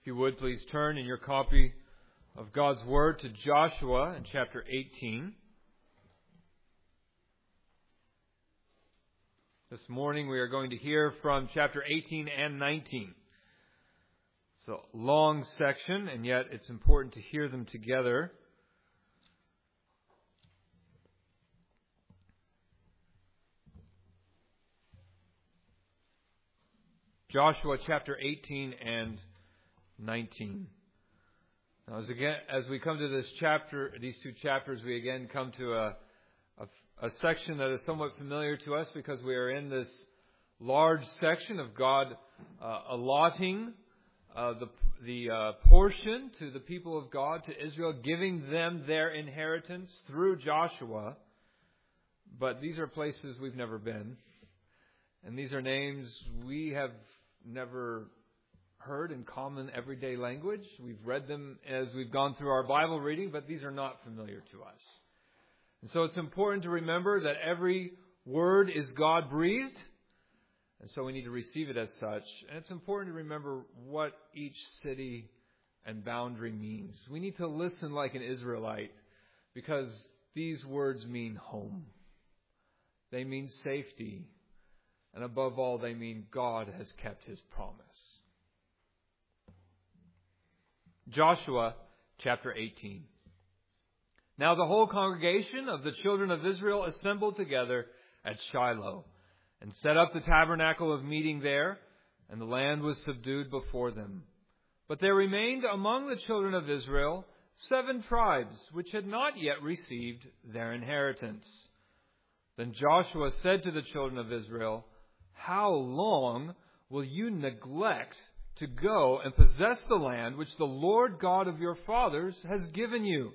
If you would, please turn in your copy of God's Word to Joshua in chapter 18. This morning we are going to hear from chapter 18 and 19. It's a long section, and yet it's important to hear them together. Joshua chapter 18 and 19. Now, as we come to this chapter, these two chapters, we again come to a section that is somewhat familiar to us because we are in this large section of God allotting the portion to the people of God, to Israel, giving them their inheritance through Joshua. But these are places we've never been, and these are names we have never heard in common everyday language. We've read them as we've gone through our Bible reading, but these are not familiar to us. And so it's important to remember that every word is God-breathed, and so we need to receive it as such. And it's important to remember what each city and boundary means. We need to listen like an Israelite, because these words mean home. They mean safety. And above all, they mean God has kept His promise. Joshua chapter 18. Now the whole congregation of the children of Israel assembled together at Shiloh and set up the tabernacle of meeting there, and the land was subdued before them. But there remained among the children of Israel 7 tribes which had not yet received their inheritance. Then Joshua said to the children of Israel, "How long will you neglect to go and possess the land which the Lord God of your fathers has given you?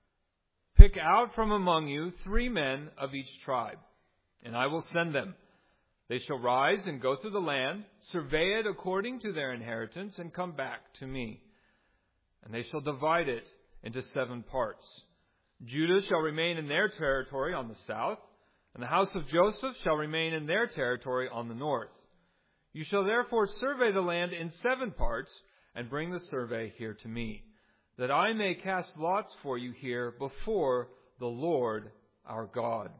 Pick out from among you 3 men of each tribe, and I will send them. They shall rise and go through the land, survey it according to their inheritance, and come back to me. And they shall divide it into 7 parts. Judah shall remain in their territory on the south, and the house of Joseph shall remain in their territory on the north. You shall therefore survey the land in 7 parts, and bring the survey here to me, that I may cast lots for you here before the Lord our God.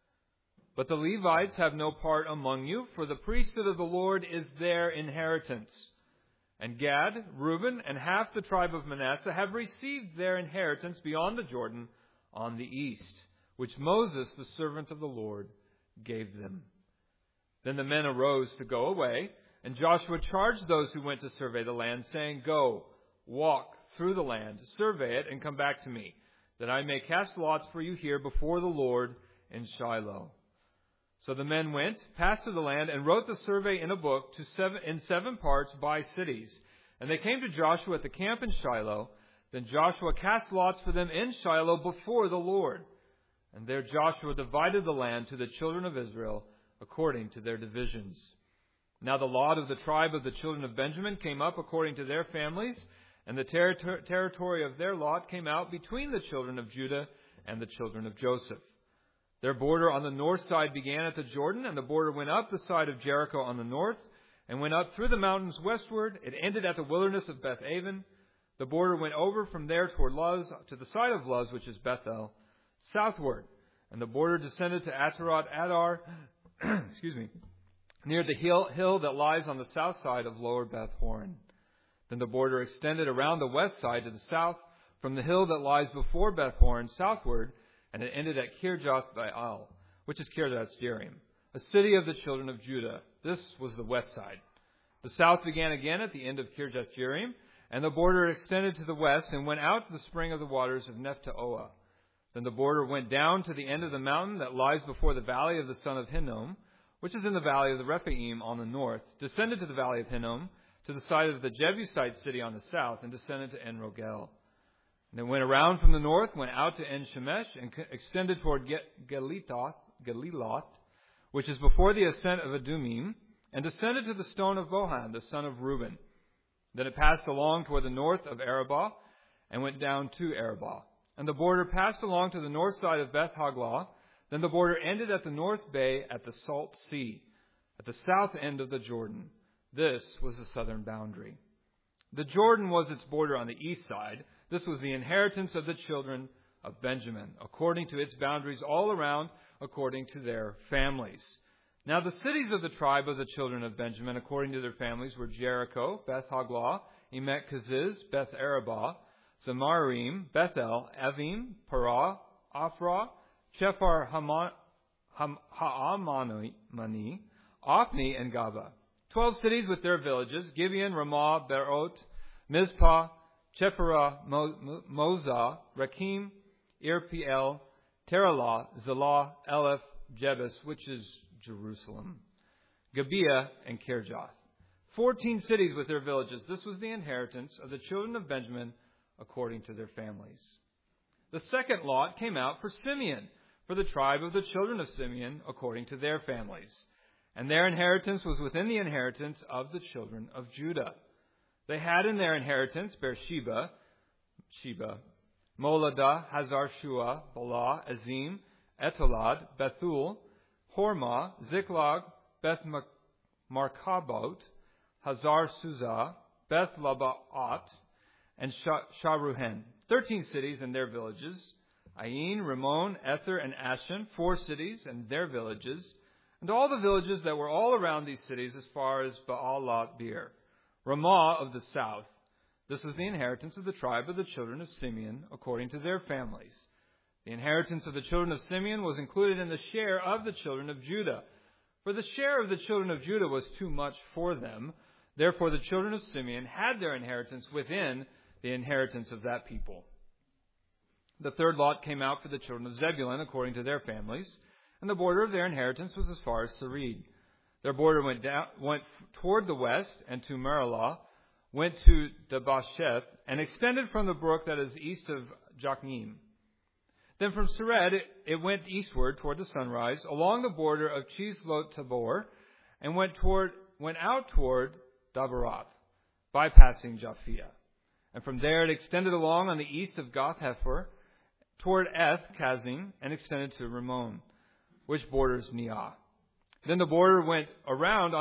But the Levites have no part among you, for the priesthood of the Lord is their inheritance. And Gad, Reuben, and half the tribe of Manasseh have received their inheritance beyond the Jordan on the east, which Moses, the servant of the Lord, gave them." Then the men arose to go away, and Joshua charged those who went to survey the land, saying, "Go, walk through the land, survey it, and come back to me, that I may cast lots for you here before the Lord in Shiloh." So the men went, passed through the land, and wrote the survey in a book in 7 parts by cities. And they came to Joshua at the camp in Shiloh. Then Joshua cast lots for them in Shiloh before the Lord. And there Joshua divided the land to the children of Israel according to their divisions. Now the lot of the tribe of the children of Benjamin came up according to their families, and the territory of their lot came out between the children of Judah and the children of Joseph. Their border on the north side began at the Jordan, and the border went up the side of Jericho on the north, and went up through the mountains westward. It ended at the wilderness of Beth-aven. The border went over from there toward Luz, to the side of Luz, which is Bethel, southward. And the border descended to Ataroth Adar, near the hill that lies on the south side of Lower Beth Horon. Then the border extended around the west side to the south, from the hill that lies before Beth Horon southward, and it ended at Kirjath Baal, which is Kirjath Jearim, a city of the children of Judah. This was the west side. The south began again at the end of Kirjath Jearim, and the border extended to the west and went out to the spring of the waters of Nephtoah. Then the border went down to the end of the mountain that lies before the valley of the son of Hinnom, which is in the valley of the Rephaim on the north, descended to the valley of Hinnom, to the side of the Jebusite city on the south, and descended to En-Rogel. And then went around from the north, went out to En-Shemesh, and extended toward Geliloth, which is before the ascent of Adumim, and descended to the stone of Bohan, the son of Reuben. Then it passed along toward the north of Arabah, and went down to Arabah. And the border passed along to the north side of Beth Haglah. Then the border ended at the north bay at the Salt Sea, at the south end of the Jordan. This was the southern boundary. The Jordan was its border on the east side. This was the inheritance of the children of Benjamin, according to its boundaries all around, according to their families. Now the cities of the tribe of the children of Benjamin, according to their families, were Jericho, Beth Haglah, Emek Keziz, Beth Arabah, Zamarim, Bethel, Avim, Parah, Ophrah, Shephar Ha'amani, Ophni, and Gaba. 12 cities with their villages: Gibeon, Ramah, Beerot, Mizpah, Chephirah, Mozah, Rakim, Irpeel, Teralah, Zelah, Eleph, Jebus, which is Jerusalem, Gibeah, and Kirjath. 14 cities with their villages. This was the inheritance of the children of Benjamin according to their families. The second lot came out for Simeon, for the tribe of the children of Simeon according to their families. And their inheritance was within the inheritance of the children of Judah. They had in their inheritance Beersheba, Moladah, Hazar Shua, Bala, Azim, Etolad, Bethul, Hormah, Ziklag, Beth Markabot, Hazar Suzah, Beth Labaot, and Sharuhen. 13 cities and their villages: Ain, Rimmon, Ether, and Ashan. 4 cities and their villages, and all the villages that were all around these cities as far as Baalat Beer. Ramah of the south. This was the inheritance of the tribe of the children of Simeon according to their families. The inheritance of the children of Simeon was included in the share of the children of Judah. For the share of the children of Judah was too much for them. Therefore the children of Simeon had their inheritance within the inheritance of that people. The third lot came out for the children of Zebulun according to their families, and the border of their inheritance was as far as Sarid. Their border went toward the west, and to Merilah, went to Dabasheth, and extended from the brook that is east of Jokneam. Then from Sered it went eastward toward the sunrise, along the border of Chislot Tabor, and went out toward Dabarath, bypassing Japhia. And from there it extended along on the east of Gath Hefer, toward Eth Kazim, and extended to Rimmon, which borders Neah. Then the border went around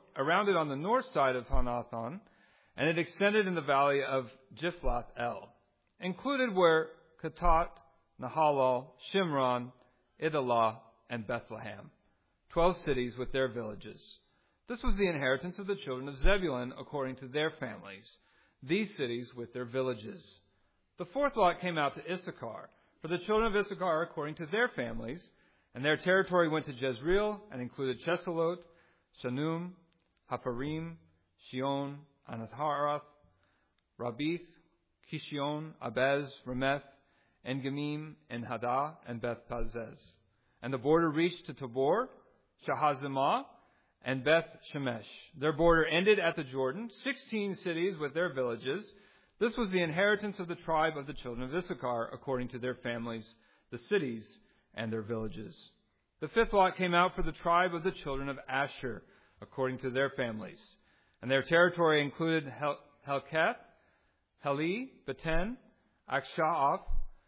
it on the north side of Hanathan, and it extended in the valley of Jiphlath El. Included were Katat, Nahalal, Shimron, Idalah, and Bethlehem. 12 cities with their villages. This was the inheritance of the children of Zebulun according to their families. These cities with their villages. The fourth lot came out to Issachar, for the children of Issachar according to their families, and their territory went to Jezreel and included Chesalot, Shanum, Haparim, Shion, Anatharath, Rabith, Kishion, Abez, Remeth, En-Gemim, and Hadah, and Beth-Pazez. And the border reached to Tabor, Shahazimah, and Beth-Shemesh. Their border ended at the Jordan, 16 cities with their villages. This was the inheritance of the tribe of the children of Issachar according to their families, the cities and their villages. The fifth lot came out for the tribe of the children of Asher according to their families. And their territory included Helkath, Heli, Beten, Aksha'af,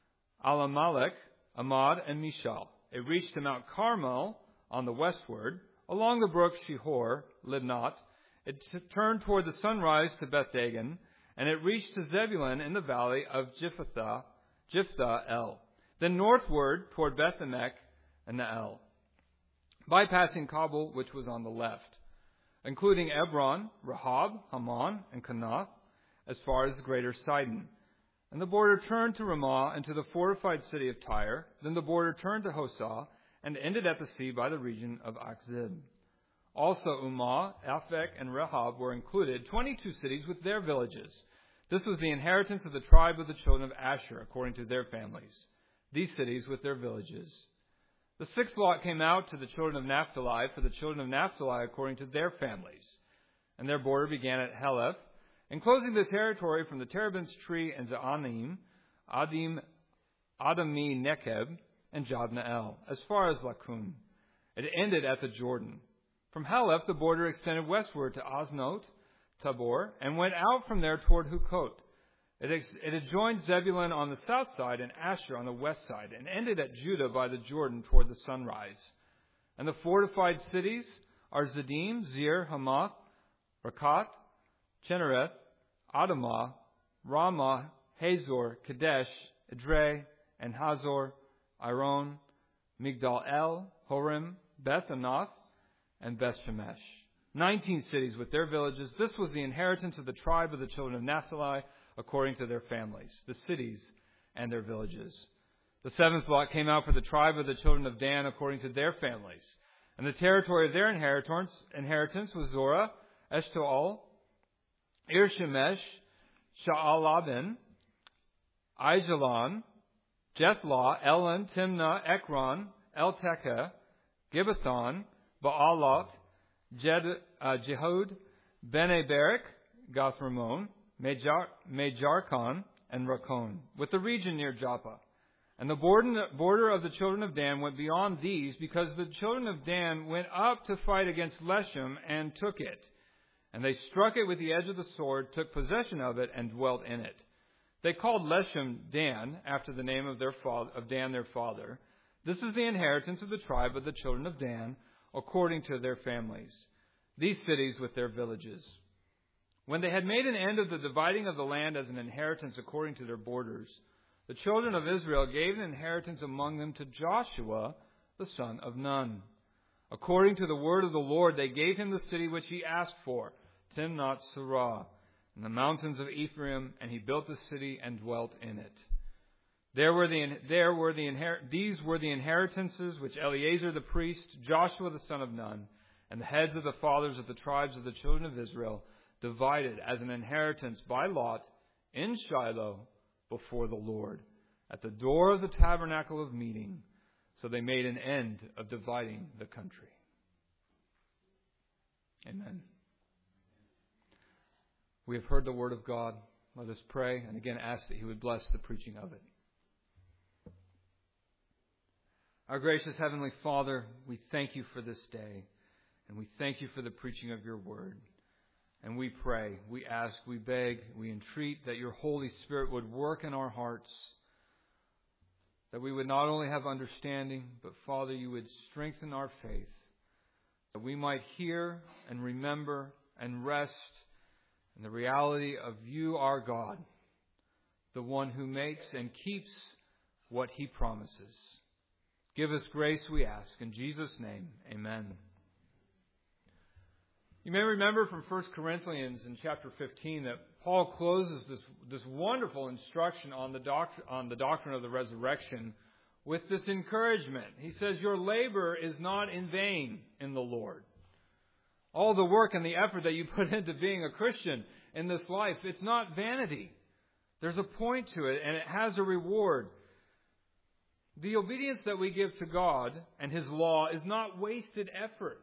Alamelech, Amad, and Mishal. It reached to Mount Carmel on the westward, along the brook Shihor, Libnat. It turned toward the sunrise to Beth Dagon, and it reached to Zebulun in the valley of Jephthah El. Then northward toward Beth Emek and Nael, bypassing Kabul, which was on the left, including Ebron, Rahab, Haman, and Kanath, as far as the greater Sidon. And the border turned to Ramah and to the fortified city of Tyre. Then the border turned to Hosah and ended at the sea by the region of Akzib. Also Ummah, Aphek, and Rehob were included, 22 cities with their villages. This was the inheritance of the tribe of the children of Asher according to their families. These cities with their villages. The sixth lot came out to the children of Naphtali, for the children of Naphtali according to their families. And their border began at Heleph, enclosing the territory from the terebinth tree and Zaanim, Adami Nekeb, and Jabneel, as far as Lakun. It ended at the Jordan. From Heleph, the border extended westward to Oznot, Tabor, and went out from there toward Hukot. It adjoined Zebulun on the south side and Asher on the west side, and ended at Judah by the Jordan toward the sunrise. And the fortified cities are Zedim, Zir, Hamath, Rakat, Chennereth, Adamah, Ramah, Hazor, Kadesh, Edrei, and Hazor, Iron, Migdal El, Horim, Beth Anath, and Beth Shemesh. 19 cities with their villages. This was the inheritance of the tribe of the children of Naphtali according to their families, the cities and their villages. The seventh lot came out for the tribe of the children of Dan according to their families. And the territory of their inheritance was Zorah, Eshtaol, Irshemesh, Sha'alabin, Aijalon, Jethlah, Elon, Timnah, Ekron, Eltekeh, Gibbethon, Baalot, Jehud, Bene Berak, Gath-Rimmon, Mejarkon, and Rakon, with the region near Joppa. And the border of the children of Dan went beyond these, because the children of Dan went up to fight against Leshem and took it. And they struck it with the edge of the sword, took possession of it, and dwelt in it. They called Leshem Dan, after the name of Dan their father. This is the inheritance of the tribe of the children of Dan, according to their families. These cities with their villages. When they had made an end of the dividing of the land as an inheritance according to their borders, the children of Israel gave an inheritance among them to Joshua, the son of Nun. According to the word of the Lord, they gave him the city which he asked for, Timnath Serah, in the mountains of Ephraim, and he built the city and dwelt in it. These were the inheritances which Eleazar the priest, Joshua the son of Nun, and the heads of the fathers of the tribes of the children of Israel divided as an inheritance by lot in Shiloh before the Lord, at the door of the tabernacle of meeting. So they made an end of dividing the country. Amen. We have heard the word of God. Let us pray and again ask that he would bless the preaching of it. Our gracious Heavenly Father, we thank you for this day, and we thank you for the preaching of your word. And we pray, we ask, we beg, we entreat that your Holy Spirit would work in our hearts, that we would not only have understanding, but Father, you would strengthen our faith, that we might hear and remember and rest in the reality of you, our God, the one who makes and keeps what he promises. Give us grace, we ask. In Jesus' name, amen. You may remember from 1 Corinthians in chapter 15 that Paul closes this wonderful instruction on the doctrine of the resurrection with this encouragement. He says, your labor is not in vain in the Lord. All the work and the effort that you put into being a Christian in this life, it's not vanity. There's a point to it, and it has a reward. The obedience that we give to God and his law is not wasted effort.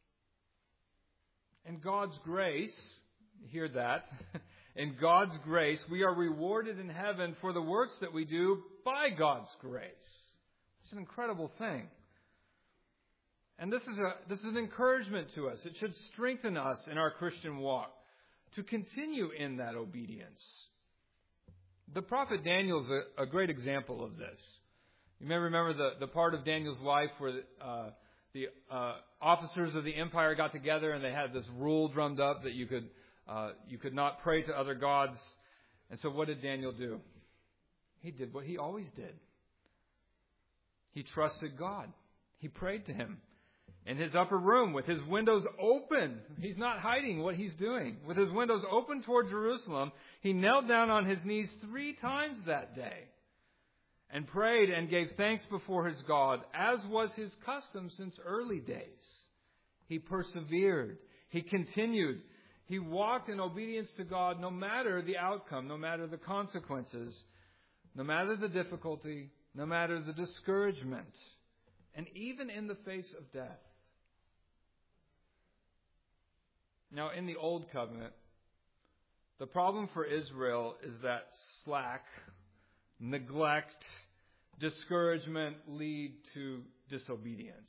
In God's grace, hear that, in God's grace, we are rewarded in heaven for the works that we do by God's grace. It's an incredible thing. And this is an encouragement to us. It should strengthen us in our Christian walk to continue in that obedience. The prophet Daniel is a great example of this. You may remember the part of Daniel's life where the officers of the empire got together and they had this rule drummed up that you could not pray to other gods. And so what did Daniel do? He did what he always did. He trusted God. He prayed to him in his upper room with his windows open. He's not hiding what he's doing. With his windows open toward Jerusalem, he knelt down on his knees 3 times that day and prayed and gave thanks before his God, as was his custom since early days. He persevered. He continued. He walked in obedience to God no matter the outcome, no matter the consequences, no matter the difficulty, no matter the discouragement, and even in the face of death. Now, in the Old Covenant, the problem for Israel is that slack, neglect, discouragement lead to disobedience.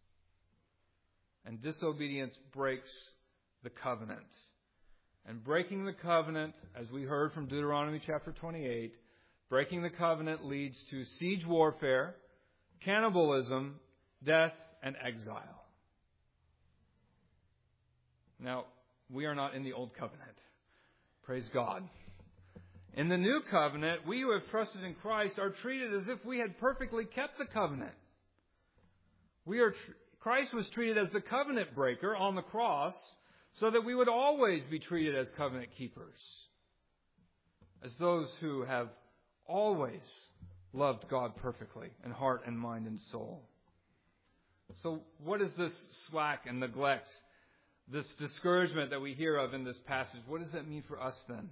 And disobedience breaks the covenant. And breaking the covenant, as we heard from Deuteronomy chapter 28, breaking the covenant leads to siege warfare, cannibalism, death, and exile. Now, we are not in the Old Covenant. Praise God. In the new covenant, we who have trusted in Christ are treated as if we had perfectly kept the covenant. Christ was treated as the covenant breaker on the cross so that we would always be treated as covenant keepers, as those who have always loved God perfectly in heart and mind and soul. So what is this slack and neglect, this discouragement that we hear of in this passage? What does that mean for us then?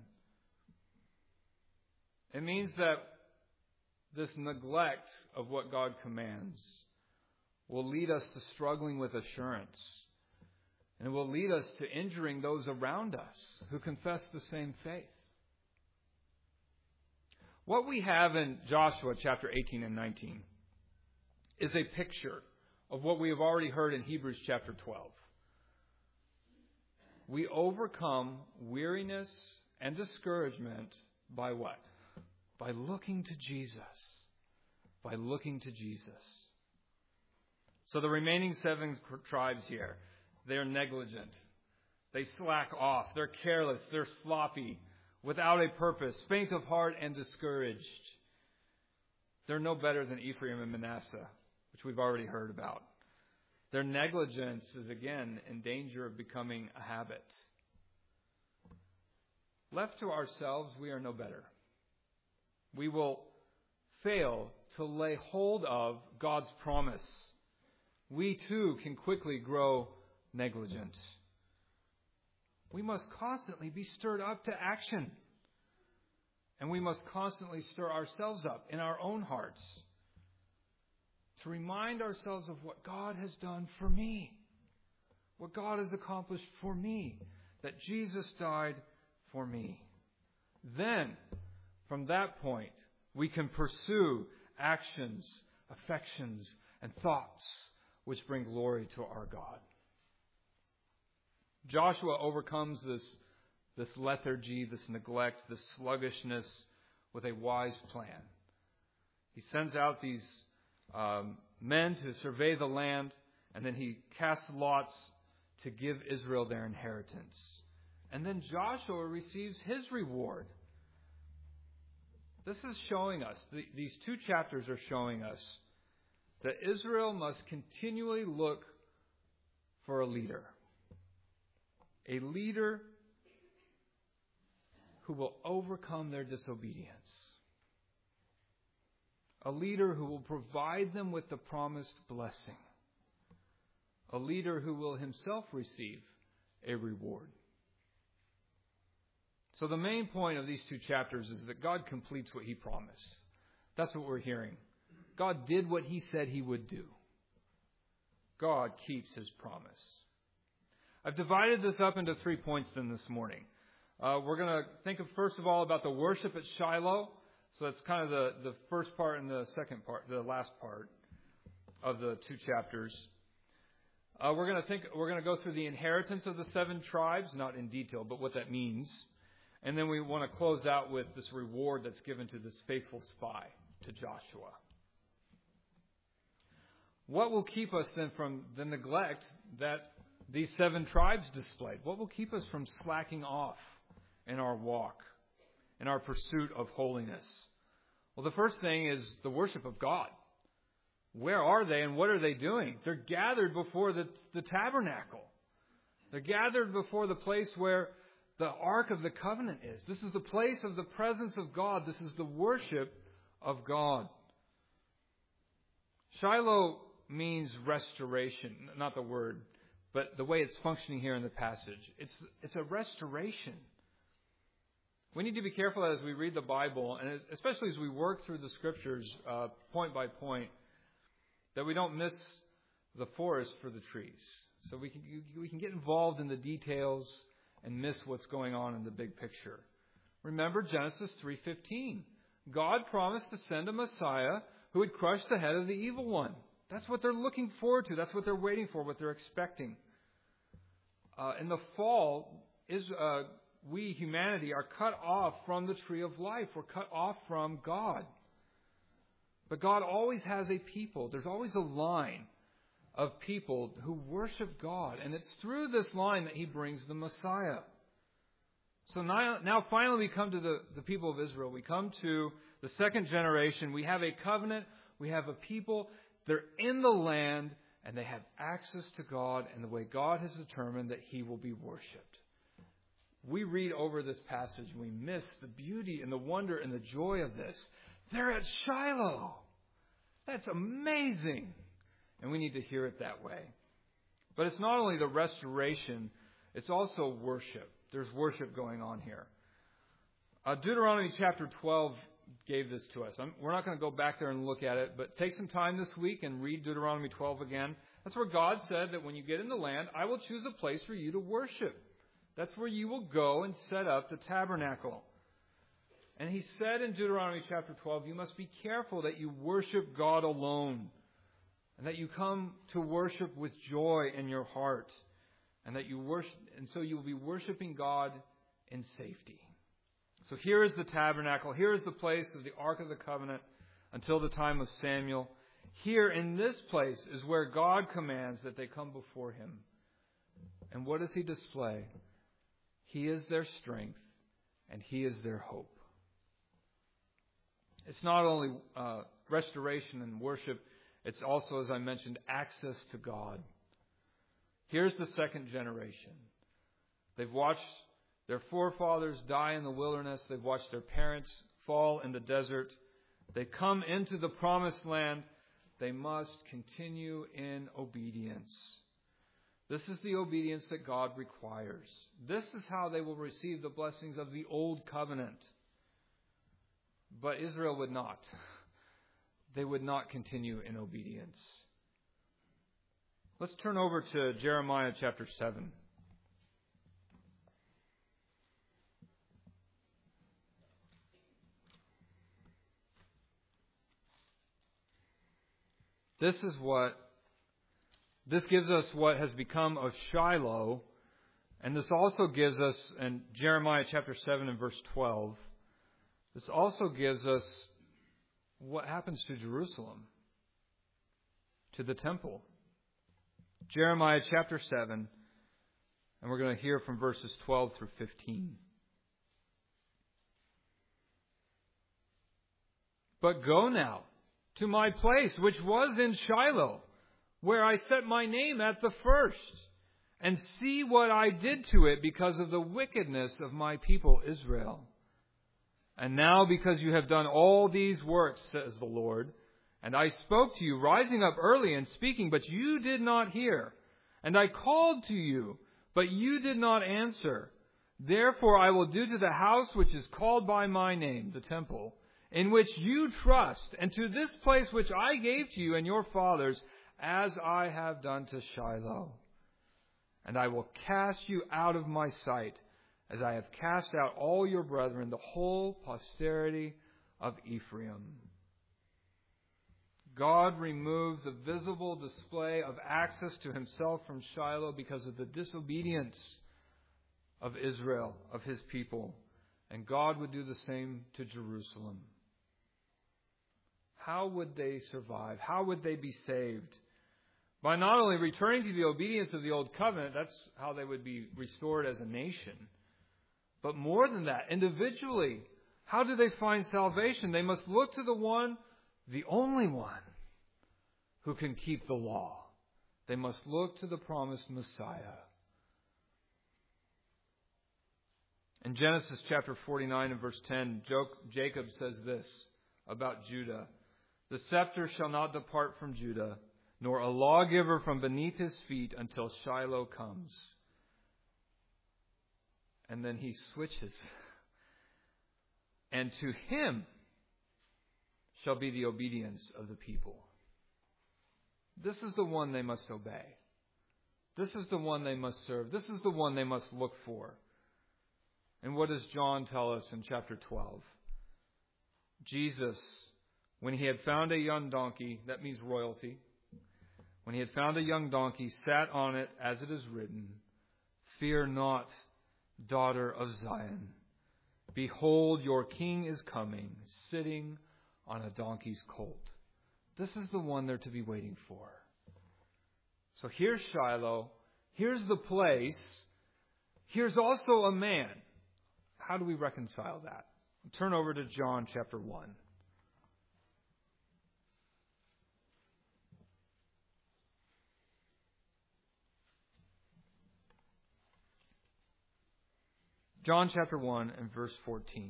It means that this neglect of what God commands will lead us to struggling with assurance. And it will lead us to injuring those around us who confess the same faith. What we have in Joshua chapter 18 and 19 is a picture of what we have already heard in Hebrews chapter 12. We overcome weariness and discouragement by what? By looking to Jesus. By looking to Jesus. So the remaining 7 tribes here, they're negligent. They slack off. They're careless. They're sloppy, without a purpose, faint of heart and discouraged. They're no better than Ephraim and Manasseh, which we've already heard about. Their negligence is, again, in danger of becoming a habit. Left to ourselves, we are no better. We will fail to lay hold of God's promise. We too can quickly grow negligent. We must constantly be stirred up to action. And we must constantly stir ourselves up in our own hearts to remind ourselves of what God has done for me, what God has accomplished for me, that Jesus died for me. Then, from that point, we can pursue actions, affections, and thoughts which bring glory to our God. Joshua overcomes this lethargy, this neglect, this sluggishness with a wise plan. He sends out these men to survey the land, and then he casts lots to give Israel their inheritance. And then Joshua receives his reward. This is showing us, these 2 chapters are showing us that Israel must continually look for a leader. A leader who will overcome their disobedience. A leader who will provide them with the promised blessing. A leader who will himself receive a reward. So the main point of these 2 chapters is that God completes what He promised. That's what we're hearing. God did what He said He would do. God keeps His promise. I've divided this up into 3 points then this morning. We're going to think of, first of all, about the worship at Shiloh. So that's kind of the first part and the second part, the last part of the 2 chapters. We're going to go through the inheritance of the 7 tribes, not in detail, but what that means. And then we want to close out with this reward that's given to this faithful spy, to Joshua. What will keep us then from the neglect that these 7 tribes displayed? What will keep us from slacking off in our walk, in our pursuit of holiness? Well, the first thing is the worship of God. Where are they and what are they doing? They're gathered before the tabernacle. They're gathered before the place where the Ark of the Covenant is. This is the place of the presence of God. This is the worship of God. Shiloh means restoration, not the word, but the way it's functioning here in the passage. It's a restoration. We need to be careful as we read the Bible, and especially as we work through the Scriptures point by point, that we don't miss the forest for the trees. So we can get involved in the details and miss what's going on in the big picture. Remember Genesis 3:15. God promised to send a Messiah who would crush the head of the evil one. That's what they're looking forward to. That's what they're waiting for, what they're expecting. In the fall, we, humanity, are cut off from the tree of life. We're cut off from God. But God always has a people. There's always a line of people who worship God. And it's through this line that He brings the Messiah. So now finally we come to the people of Israel. We come to the second generation. We have a covenant. We have a people. They're in the land and they have access to God and the way God has determined that He will be worshipped. We read over this passage and we miss the beauty and the wonder and the joy of this. They're at Shiloh. That's amazing. And we need to hear it that way. But it's not only the restoration, it's also worship. There's worship going on here. Deuteronomy chapter 12 gave this to us. We're not going to go back there and look at it, but take some time this week and read Deuteronomy 12 again. That's where God said that when you get in the land, I will choose a place for you to worship. That's where you will go and set up the tabernacle. And He said in Deuteronomy chapter 12, you must be careful that you worship God alone. And that you come to worship with joy in your heart. And that you worship, and so you will be worshiping God in safety. So here is the tabernacle. Here is the place of the Ark of the Covenant until the time of Samuel. Here in this place is where God commands that they come before Him. And what does He display? He is their strength and He is their hope. It's not only restoration and worship. It's also, as I mentioned, access to God. Here's the second generation. They've watched their forefathers die in the wilderness. They've watched their parents fall in the desert. They come into the promised land. They must continue in obedience. This is the obedience that God requires. This is how they will receive the blessings of the old covenant. But Israel would not. They would not continue in obedience. Let's turn over to Jeremiah chapter 7. This gives us what has become of Shiloh, and this also gives us, in Jeremiah chapter 7 and verse 12, this also gives us what happens to Jerusalem, to the temple. Jeremiah chapter 7, and we're going to hear from verses 12 through 15. But go now to my place, which was in Shiloh, where I set my name at the first, and see what I did to it because of the wickedness of my people Israel. And now because you have done all these works, says the Lord, and I spoke to you, rising up early and speaking, but you did not hear. And I called to you, but you did not answer. Therefore I will do to the house which is called by my name, the temple, in which you trust, and to this place which I gave to you and your fathers, as I have done to Shiloh. And I will cast you out of my sight, as I have cast out all your brethren, the whole posterity of Ephraim. God removed the visible display of access to Himself from Shiloh because of the disobedience of Israel, of His people. And God would do the same to Jerusalem. How would they survive? How would they be saved? By not only returning to the obedience of the Old Covenant, that's how they would be restored as a nation. But more than that, individually, how do they find salvation? They must look to the one, the only one, who can keep the law. They must look to the promised Messiah. In Genesis chapter 49 and verse 10, Jacob says this about Judah. The scepter shall not depart from Judah, nor a lawgiver from beneath his feet until Shiloh comes. And then he switches. And to him shall be the obedience of the people. This is the one they must obey. This is the one they must serve. This is the one they must look for. And what does John tell us in chapter 12? Jesus, when He had found a young donkey, that means royalty. When He had found a young donkey, sat on it, as it is written, "Fear not, daughter of Zion. Behold, your king is coming, sitting on a donkey's colt." This is the one they're to be waiting for. So here's Shiloh. Here's the place. Here's also a man. how do we reconcile that? Turn over to John chapter 1. John chapter 1 and verse 14.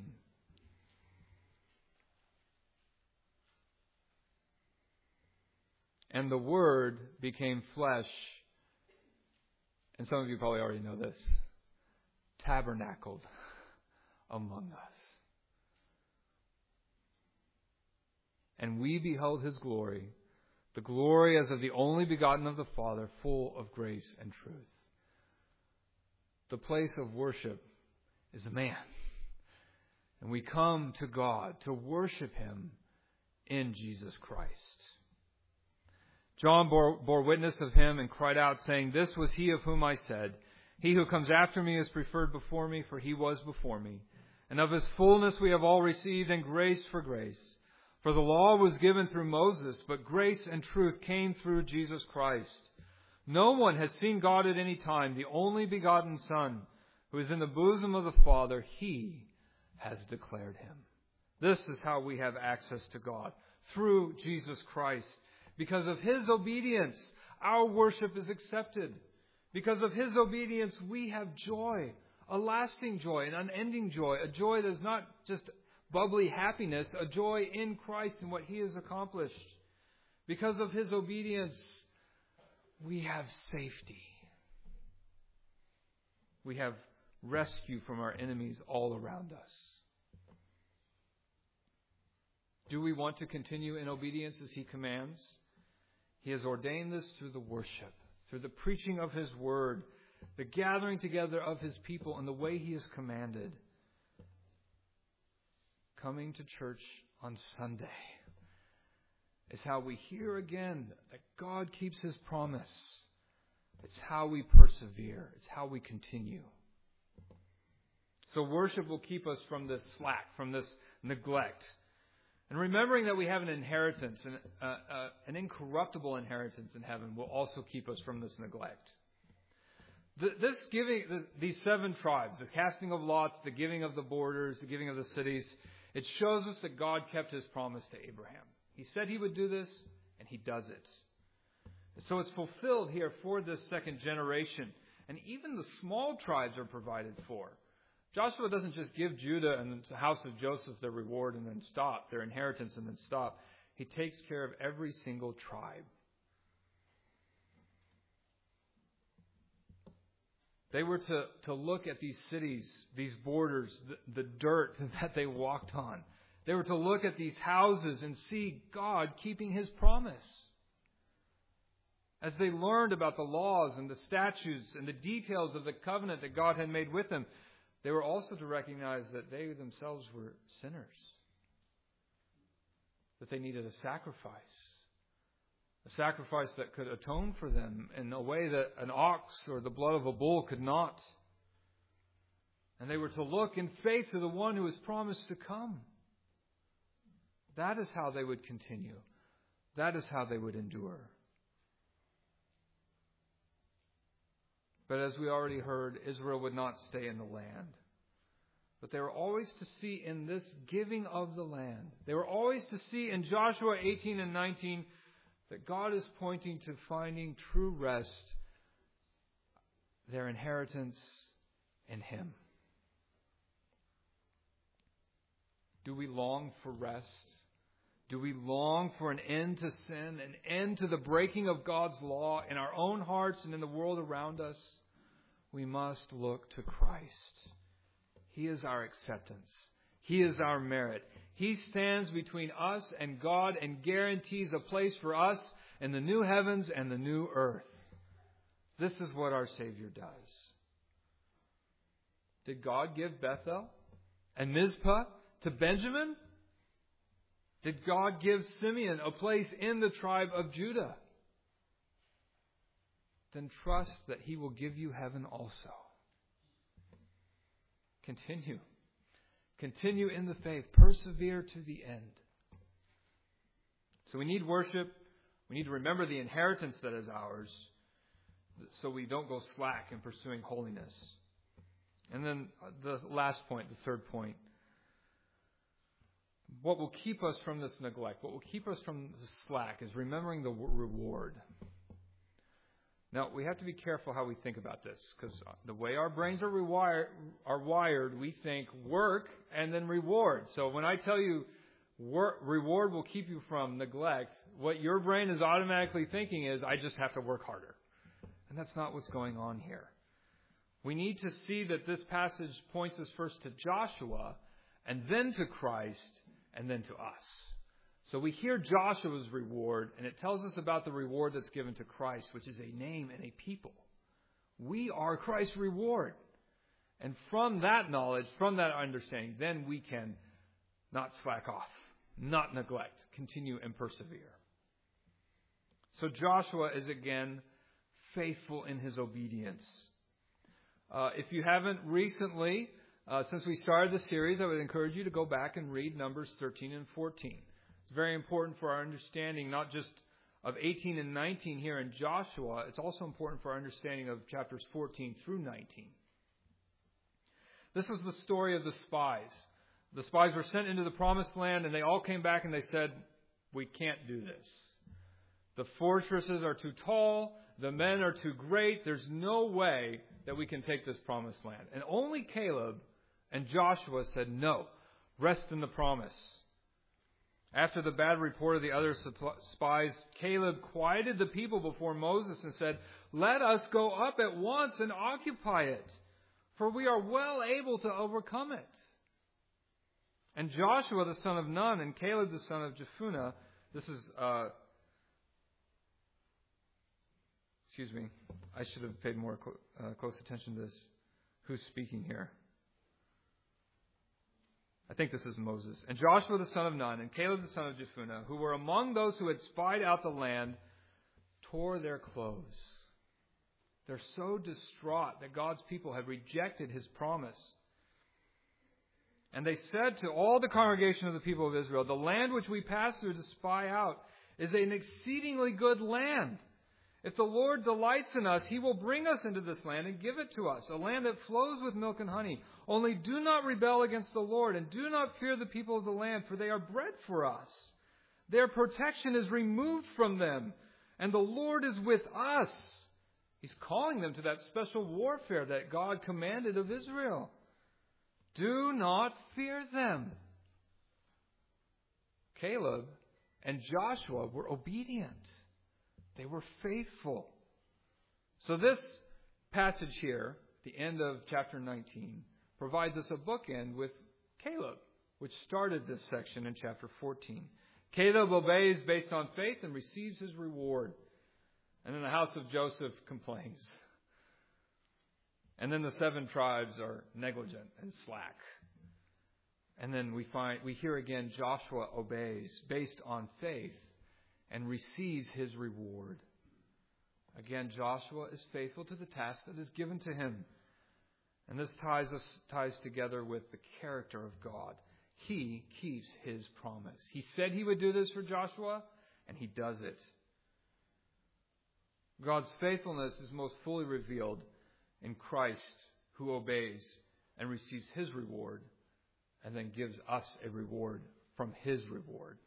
And the Word became flesh, and some of you probably already know this, tabernacled among us. And we beheld His glory, the glory as of the only begotten of the Father, full of grace and truth. The place of worship is a man. And we come to God to worship Him in Jesus Christ. John bore witness of Him and cried out, saying, This was He of whom I said, He who comes after me is preferred before me, for He was before me. And of His fullness we have all received, and grace for grace. For the law was given through Moses, but grace and truth came through Jesus Christ. No one has seen God at any time, the only begotten Son, who is in the bosom of the Father, He has declared Him. This is how we have access to God, through Jesus Christ. Because of His obedience, our worship is accepted. Because of His obedience, we have joy, a lasting joy, an unending joy, a joy that is not just bubbly happiness, a joy in Christ and what He has accomplished. Because of His obedience, we have safety. We have rescue from our enemies all around us. Do we want to continue in obedience as He commands? He has ordained this through the worship, through the preaching of His Word, the gathering together of His people, and the way He has commanded. Coming to church on Sunday is how we hear again that God keeps His promise. It's how we persevere. It's how we continue. So worship will keep us from this slack, from this neglect. And remembering that we have an inheritance, an incorruptible inheritance in heaven, will also keep us from this neglect. These 7 tribes, the casting of lots, the giving of the borders, the giving of the cities, it shows us that God kept His promise to Abraham. He said He would do this, and He does it. So it's fulfilled here for this second generation. And even the small tribes are provided for. Joshua doesn't just give Judah and the house of Joseph their reward and then stop, their inheritance and then stop. He takes care of every single tribe. They were to look at these cities, these borders, the dirt that they walked on. They were to look at these houses and see God keeping His promise. As they learned about the laws and the statutes and the details of the covenant that God had made with them, they were also to recognize that they themselves were sinners. That they needed a sacrifice that could atone for them in a way that an ox or the blood of a bull could not. And they were to look in faith to the one who was promised to come. That is how they would continue. That is how they would endure. But as we already heard, Israel would not stay in the land. But they were always to see in this giving of the land, they were always to see in Joshua 18 and 19 that God is pointing to finding true rest, their inheritance in Him. Do we long for rest? Do we long for an end to sin, an end to the breaking of God's law in our own hearts and in the world around us? We must look to Christ. He is our acceptance. He is our merit. He stands between us and God and guarantees a place for us in the new heavens and the new earth. This is what our Savior does. Did God give Bethel and Mizpah to Benjamin? Did God give Simeon a place in the tribe of Judah? Then trust that He will give you heaven also. Continue. Continue in the faith. Persevere to the end. So we need worship. We need to remember the inheritance that is ours so we don't go slack in pursuing holiness. And then the last point, the third point. What will keep us from this neglect, what will keep us from the slack, is remembering the reward. Now, we have to be careful how we think about this, because the way our brains are wired, we think work and then reward. So when I tell you reward will keep you from neglect, what your brain is automatically thinking is, I just have to work harder. And that's not what's going on here. We need to see that this passage points us first to Joshua, and then to Christ, and then to us. So we hear Joshua's reward, and it tells us about the reward that's given to Christ, which is a name and a people. We are Christ's reward. And from that knowledge, from that understanding, then we can not slack off, not neglect, continue and persevere. So Joshua is again faithful in his obedience. If you haven't recently, since we started the series, I would encourage you to go back and read Numbers 13 and 14. It's very important for our understanding, not just of 18 and 19 here in Joshua. It's also important for our understanding of chapters 14 through 19. This was the story of the spies. The spies were sent into the promised land, and they all came back and they said, we can't do this. The fortresses are too tall. The men are too great. There's no way that we can take this promised land. And only Caleb and Joshua said, no, rest in the promise. After the bad report of the other spies, Caleb quieted the people before Moses and said, let us go up at once and occupy it, for we are well able to overcome it. And Joshua the son of Nun and Caleb the son of Jephunneh, this is, I should have paid more close attention to this. Who's speaking here? I think this is Moses. And Joshua the son of Nun and Caleb the son of Jephunneh, who were among those who had spied out the land, tore their clothes. They're so distraught that God's people had rejected His promise. And they said to all the congregation of the people of Israel, the land which we passed through to spy out is an exceedingly good land. If the Lord delights in us, He will bring us into this land and give it to us, a land that flows with milk and honey. Only do not rebel against the Lord, and do not fear the people of the land, for they are bread for us. Their protection is removed from them, and the Lord is with us. He's calling them to that special warfare that God commanded of Israel. Do not fear them. Caleb and Joshua were obedient. They were faithful. So this passage here, the end of chapter 19, provides us a bookend with Caleb, which started this section in chapter 14. Caleb obeys based on faith and receives his reward. And then the house of Joseph complains. And then the 7 tribes are negligent and slack. And then we hear again Joshua obeys based on faith and receives his reward. Again, Joshua is faithful to the task that is given to him. And this ties together with the character of God. He keeps His promise. He said He would do this for Joshua, and He does it. God's faithfulness is most fully revealed in Christ, who obeys and receives His reward, and then gives us a reward from His reward.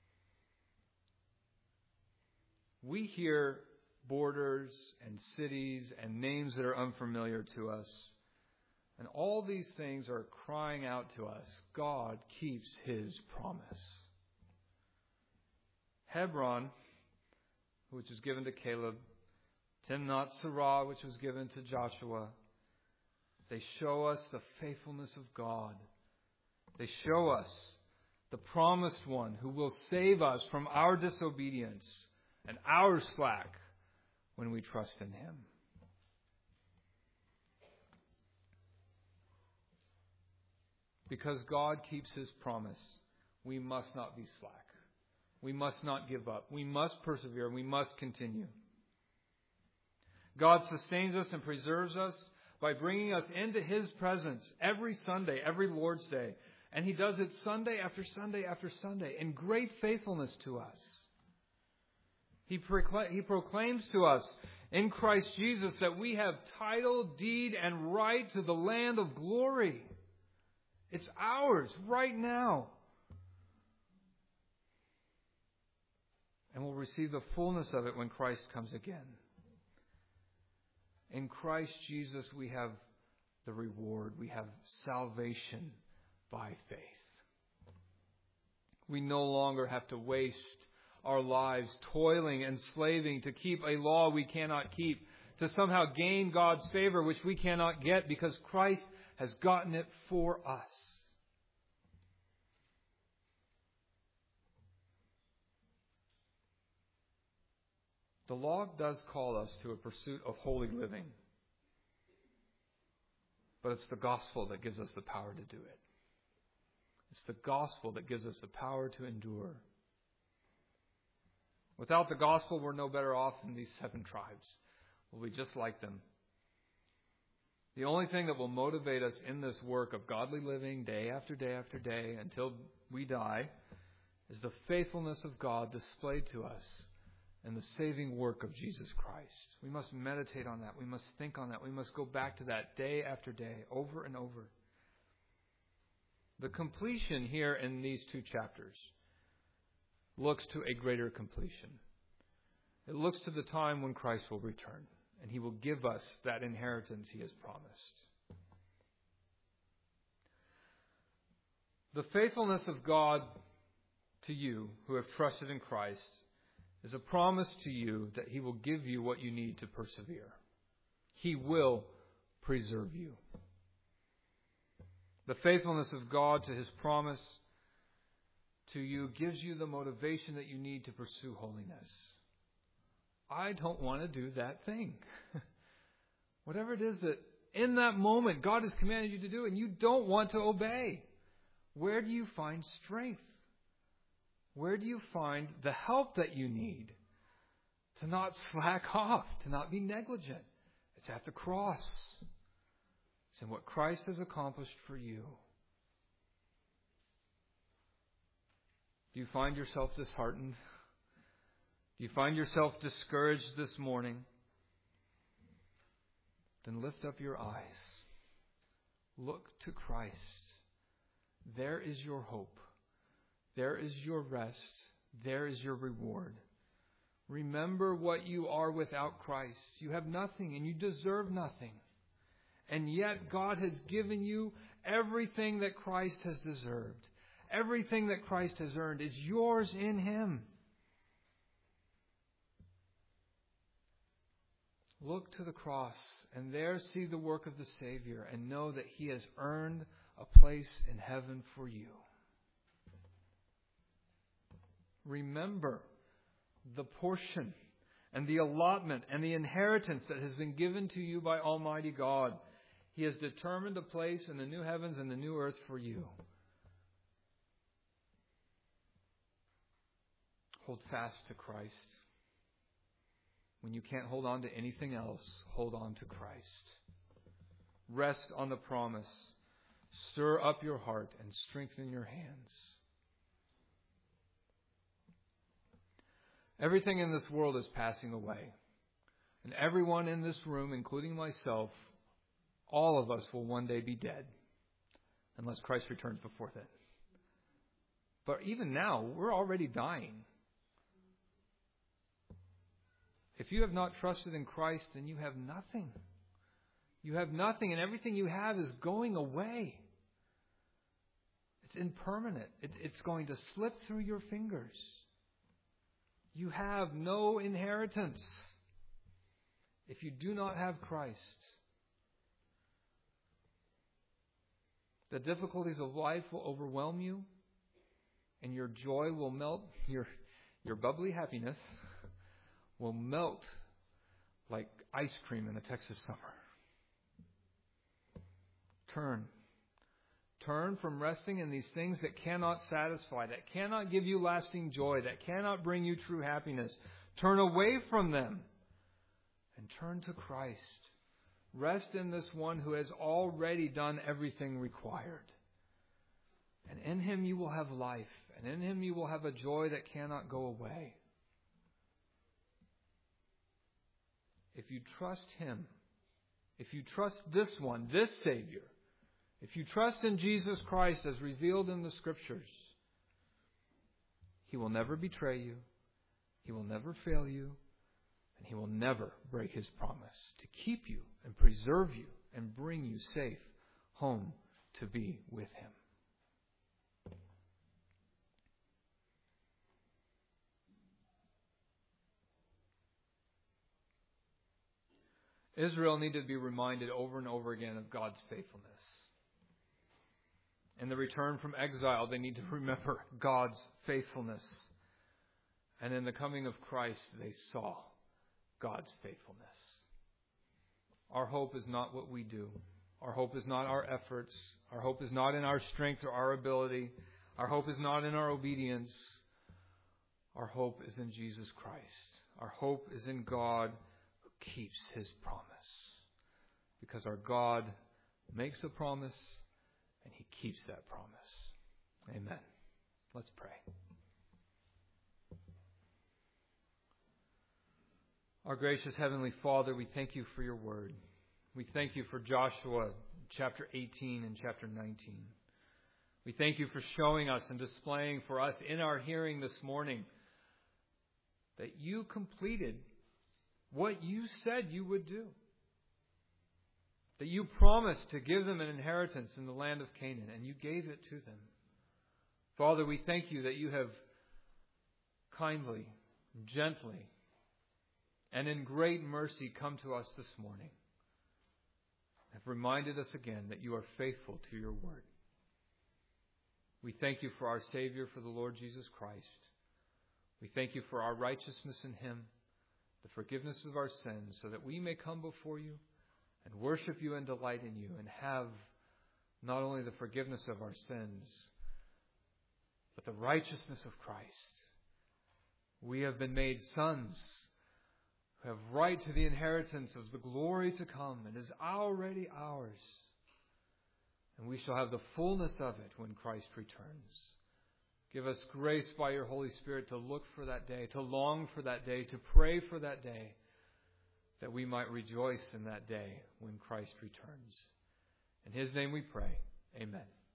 We hear borders and cities and names that are unfamiliar to us. And all these things are crying out to us. God keeps His promise. Hebron, which was given to Caleb, Timnath Serah, which was given to Joshua, they show us the faithfulness of God. They show us the promised one who will save us from our disobedience and our slack when we trust in Him. Because God keeps His promise, we must not be slack. We must not give up. We must persevere. We must continue. God sustains us and preserves us by bringing us into His presence every Sunday, every Lord's Day. And He does it Sunday after Sunday after Sunday in great faithfulness to us. He proclaims to us in Christ Jesus that we have title, deed, and right to the land of glory. It's ours right now. And we'll receive the fullness of it when Christ comes again. In Christ Jesus we have the reward. We have salvation by faith. We no longer have to waste our lives toiling and slaving to keep a law we cannot keep, to somehow gain God's favor which we cannot get because Christ has gotten it for us. The law does call us to a pursuit of holy living, but it's the gospel that gives us the power to do it. It's the gospel that gives us the power to endure. Without the gospel, we're no better off than these 7 tribes. We'll be just like them. The only thing that will motivate us in this work of godly living day after day after day until we die is the faithfulness of God displayed to us in the saving work of Jesus Christ. We must meditate on that. We must think on that. We must go back to that day after day, over and over. The completion here in these 2 chapters looks to a greater completion. It looks to the time when Christ will return, and He will give us that inheritance He has promised. The faithfulness of God to you who have trusted in Christ is a promise to you that He will give you what you need to persevere. He will preserve you. The faithfulness of God to His promise to you gives you the motivation that you need to pursue holiness. I don't want to do that thing. Whatever it is that in that moment God has commanded you to do and you don't want to obey, where do you find strength? Where do you find the help that you need to not slack off, to not be negligent? It's at the cross. It's in what Christ has accomplished for you. Do you find yourself disheartened? Do you find yourself discouraged this morning? Then lift up your eyes. Look to Christ. There is your hope. There is your rest. There is your reward. Remember what you are without Christ. You have nothing and you deserve nothing. And yet God has given you everything that Christ has deserved. Everything that Christ has earned is yours in Him. Look to the cross and there see the work of the Savior and know that He has earned a place in heaven for you. Remember the portion and the allotment and the inheritance that has been given to you by Almighty God. He has determined a place in the new heavens and the new earth for you. Hold fast to Christ. When you can't hold on to anything else, hold on to Christ. Rest on the promise. Stir up your heart and strengthen your hands. Everything in this world is passing away. And everyone in this room, including myself, all of us will one day be dead. Unless Christ returns before then. But even now, we're already dying. If you have not trusted in Christ, then you have nothing. You have nothing, and everything you have is going away. It's impermanent. It's going to slip through your fingers. You have no inheritance if you do not have Christ. The difficulties of life will overwhelm you, and your joy will melt. Your bubbly happiness will melt like ice cream in a Texas summer. Turn from resting in these things that cannot satisfy, that cannot give you lasting joy, that cannot bring you true happiness. Turn away from them and turn to Christ. Rest in this one who has already done everything required. And in Him you will have life, and in Him you will have a joy that cannot go away. if you trust Him, if you trust this one, this Savior, if you trust in Jesus Christ as revealed in the Scriptures, He will never betray you, He will never fail you, and He will never break His promise to keep you and preserve you and bring you safe home to be with Him. Israel needed to be reminded over and over again of God's faithfulness. In the return from exile, they need to remember God's faithfulness. And in the coming of Christ, they saw God's faithfulness. Our hope is not what we do. Our hope is not our efforts. Our hope is not in our strength or our ability. Our hope is not in our obedience. Our hope is in Jesus Christ. Our hope is in God who keeps His promise. Because our God makes a promise and He keeps that promise. Amen. Let's pray. Our gracious Heavenly Father, we thank You for Your word. We thank You for Joshua chapter 18 and chapter 19. We thank You for showing us and displaying for us in our hearing this morning that You completed what You said You would do. That You promised to give them an inheritance in the land of Canaan, and You gave it to them. Father, we thank You that You have kindly, gently, and in great mercy come to us this morning. Have reminded us again that You are faithful to Your word. We thank You for our Savior, for the Lord Jesus Christ. We thank You for our righteousness in Him, the forgiveness of our sins, so that we may come before You and worship You and delight in You and have not only the forgiveness of our sins, but the righteousness of Christ. We have been made sons who have right to the inheritance of the glory to come and is already ours. And we shall have the fullness of it when Christ returns. Give us grace by Your Holy Spirit to look for that day, to long for that day, to pray for that day, that we might rejoice in that day when Christ returns. In His name we pray. Amen.